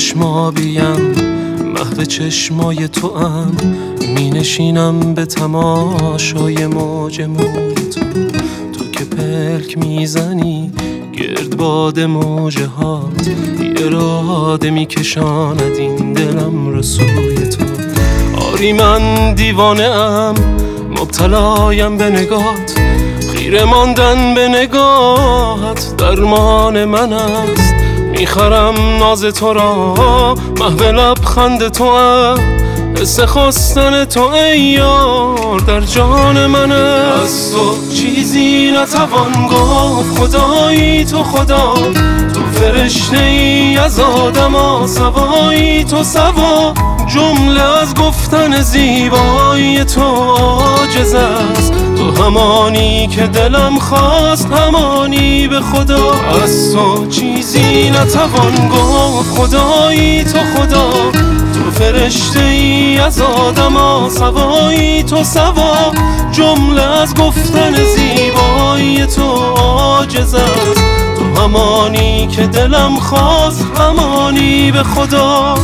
چشمابیم محو چشمای تو ام، می نشینم به تماشای موج موی تو که پلک میزنی گرد باد موجه هات، اراده میکشاند این دلم رو سوی تو. آری من دیوانه ام، مبتلایم به نگات، خیره ماندن به نگاهت درمان من است. میخرم ناز تو را محو لبخند تو ام، حس خواستن تو ای یار در جان من است. از تو چیزی نتوان گفت خدایی تو خدا، تو فرشته ای از آدم آسوایی تو سوا، جمله از گفتن زیبایی تو عاجز است. تو همانی که دلم خواست همانی به خدا. از تو چیزی نتوان گفت خدایی تو خدا، تو فرشته ای از آدم آسوایی تو سوا، جمله از گفتن زیبایی تو عاجز است. تو همانی که دلم خواست همانی به خدا.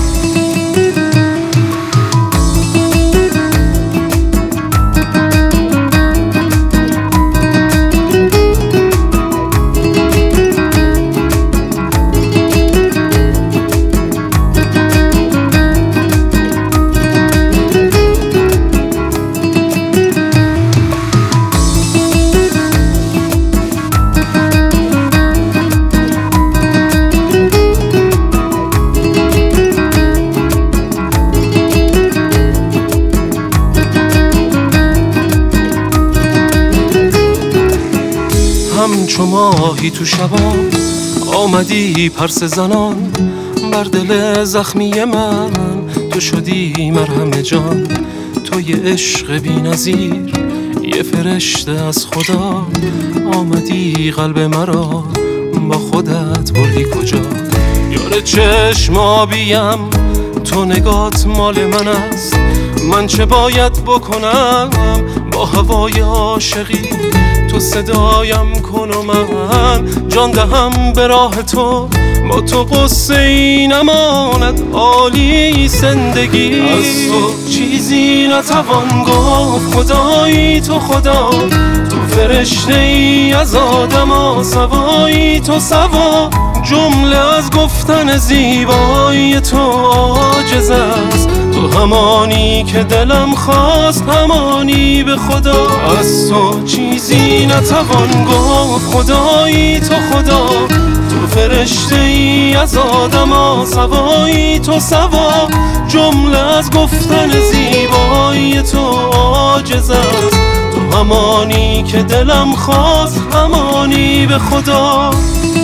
همچو ماهی تو شبا آمدی پرس زنان، بر دل زخمی من تو شدی مرهم جان. تو یه عشق بی نظیر، یه فرشته از خدا، آمدی قلب مرا با خودت بردی کجا. یار چشم آبیم تو نگات مال من است، من چه باید بکنم با هوای عاشقی. تو صدایم کن و من جان دهم به راه تو، با تو قصه ای نماند عالی زندگی. از تو چیزی نتوان گفت خدایی تو خدا، تو فرشته ای از آدم آسوایی تو سوا، جمله از گفتن زیبایی تو عاجز است. تو همانی که دلم خواست همانی به خدا. از تو چیزی نتوان گفت خدایی تو خدا، تو فرشته ای از آدم آسوایی تو سوا، جمله از گفتن زیبایی تو عاجز است. تو همانی که دلم خواست همانی به خدا.